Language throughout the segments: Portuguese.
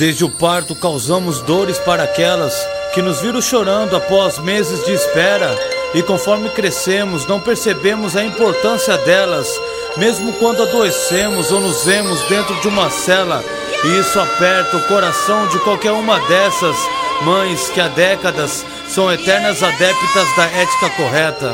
Desde o parto causamos dores para aquelas que nos viram chorando após meses de espera. E conforme crescemos, não percebemos a importância delas, mesmo quando adoecemos ou nos vemos dentro de uma cela. E isso aperta o coração de qualquer uma dessas mães que há décadas são eternas adeptas da ética correta.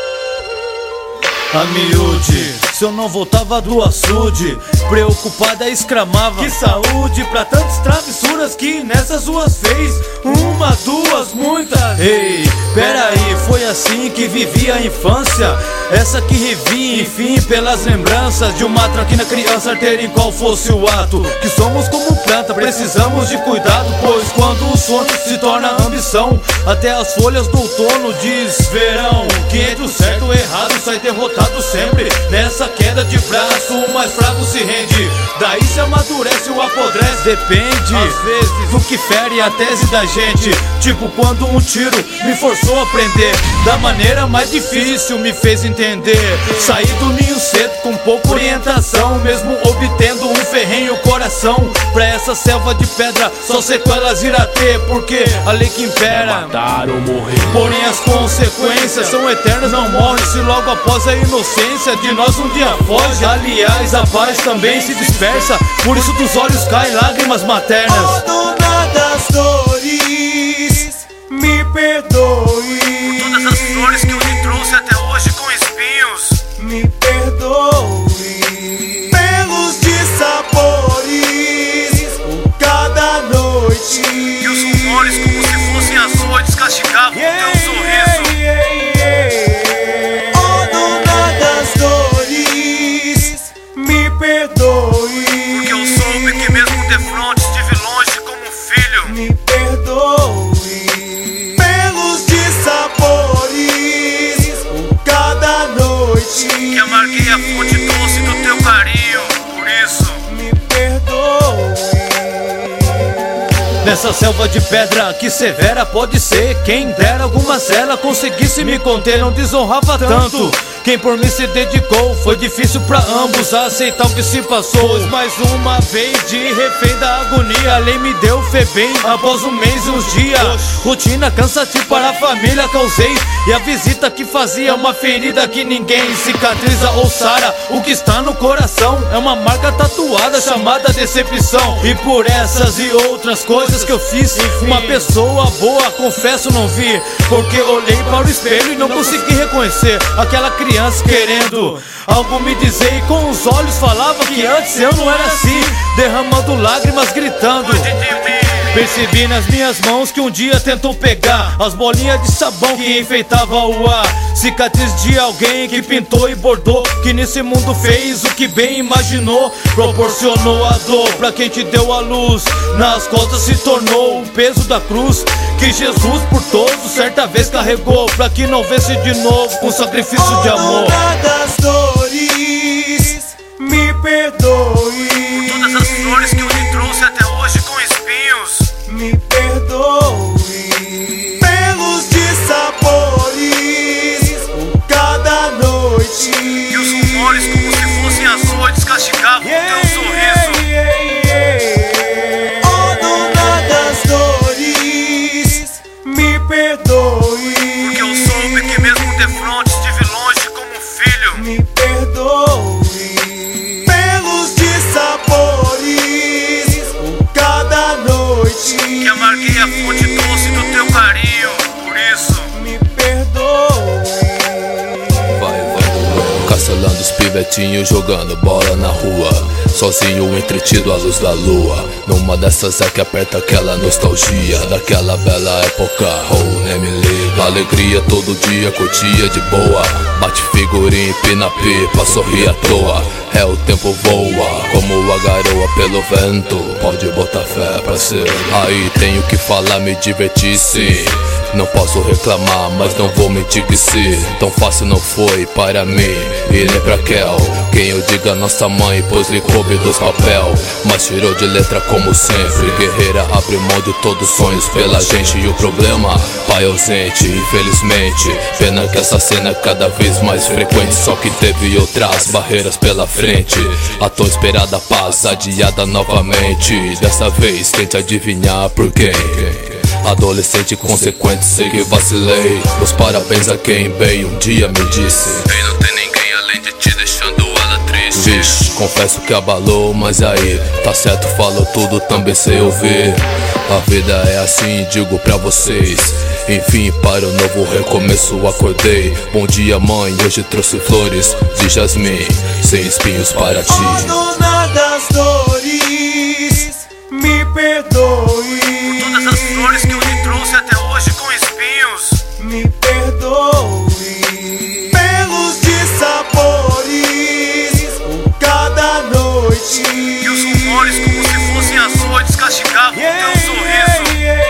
A miúde, se eu não voltava do açude, preocupada exclamava: que saúde pra tantas travessuras que nessas ruas fez. Uma, duas, muitas. Ei, peraí, foi assim que vivi a infância, essa que revi, enfim, pelas lembranças de uma tranquila criança ter em qual fosse o ato. Que somos como planta, precisamos de cuidado, pois quando o sono se torna ambição, até as folhas do outono diz verão. Que entre o certo e o errado sai derrotado sempre. Nessa queda de braço o mais fraco se rende, daí se amadurece ou apodrece. Depende, às vezes, do que fere a tese da gente. Tipo quando um tiro me forçou a aprender da maneira mais difícil, me fez entender. Saí do ninho cedo com pouca orientação, mesmo obtendo um ferrenho coração. Pra essa selva de pedra só sequelas irá ter, porque a lei que impera matar ou morrer. Porém as consequências são eternas, não morre se logo após a inocência de nós um dia foge. Aliás, a paz também se dispersa, por isso dos olhos caem lágrimas maternas. Ó dona das dores, me perdoe Por todas as flores que eu lhe trouxe até hoje com espinhos. me perdoe pelos dissabores por cada noite. Que os rumores como se fossem açoites castigavam o teu sorriso. Ó dona das dores, me perdoe. Porque eu soube que mesmo de fronte estive longe como um filho. Me perdoe pelos dissabores por cada noite. Que amarguei a fonte doce do teu carinho, por isso Me perdoe. nessa selva de pedra que severa pode ser. Quem dera alguma cela conseguisse me conter, não desonrava tanto quem por mim se dedicou. Foi difícil pra ambos aceitar o que se passou. Mais uma vez de refém da agonia, a lei me deu febem após um mês e uns dias. Rotina cansativa para a família causei, e a visita que fazia uma ferida que ninguém cicatriza ou sara. O que está no coração é uma marca tatuada chamada decepção. E por essas e outras coisas que eu fiz, uma pessoa boa, confesso, não vi, porque olhei para o espelho e não consegui reconhecer aquela criança querendo algo me dizer, e com os olhos falava que antes eu não era assim, derramando lágrimas, gritando. Percebi nas minhas mãos que um dia tentou pegar as bolinhas de sabão que enfeitavam o ar. Cicatriz de alguém que pintou e bordou, que nesse mundo fez o que bem imaginou. Proporcionou a dor pra quem te deu a luz, nas costas se tornou o peso da cruz que Jesus por todos certa vez carregou, pra que não vesse de novo com sacrifício de amor. Dona das dores, me perdoe. Por todas as flores que eu lhe trouxe até hoje com espinhos. Me perdoe pelos dissabores por cada noite. Que os rumores como se fossem açoites castigavam o teu sorriso. Ó dona das dores, me perdoe. Porque eu soube que mesmo de fronte estive longe como um filho. Me perdoe pelos dissabores por cada noite. Que amarguei a fonte doce do teu carinho, por isso Me perdoe. Vai, cancelando os pivetinhos, jogando bola na rua, sozinho entretido à luz da lua. Numa dessas é que aperta aquela nostalgia daquela bela época. Oh, nem me liga. Alegria todo dia, curtia de boa. Bate figurinha, empina pipa, sorri à toa. É, o tempo voa como a garoa pelo vento. Pode botar fé pra ser. Aí tenho que falar, me divertir sim. Não posso reclamar, mas não vou mentir que se tão fácil não foi para mim e nem pra Kel. Quem eu diga nossa mãe, pois lhe coube dos papel, mas tirou de letra como sempre. Guerreira abre mão de todos os sonhos pela gente. E o problema, pai ausente, infelizmente. Pena que essa cena é cada vez mais frequente, só que teve outras barreiras pela frente. A tão esperada paz adiada novamente. Dessa vez tente adivinhar por quem. Adolescente consequente, sei que vacilei. Meus parabéns a quem bem um dia me disse: bem, não tem ninguém além de ti, deixando ela triste. Vixe, confesso que abalou, mas aí tá certo, falou tudo, também sei ouvir. A vida é assim, digo pra vocês. Enfim, para o novo recomeço acordei. Bom dia mãe, hoje trouxe flores de jasmim, sem espinhos para ti. Ó dona das dores, me perdoe. Todas as flores que eu lhe trouxe até hoje com espinhos. Me perdoe pelos dissabores por cada noite. E os rumores como se fossem açoites castigavam o teu sorriso.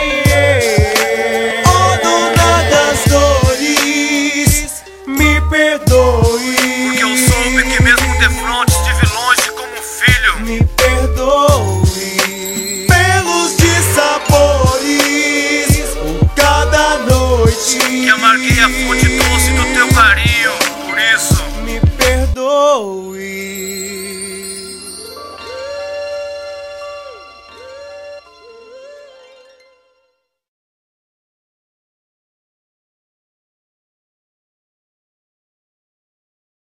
Ó dona das dores, me perdoe. Porque eu soube que mesmo de fronte estive longe como um filho. Me perdoe pelos dissabores por cada noite. Que amarguei a fonte doce do teu carinho. Por isso me perdoe.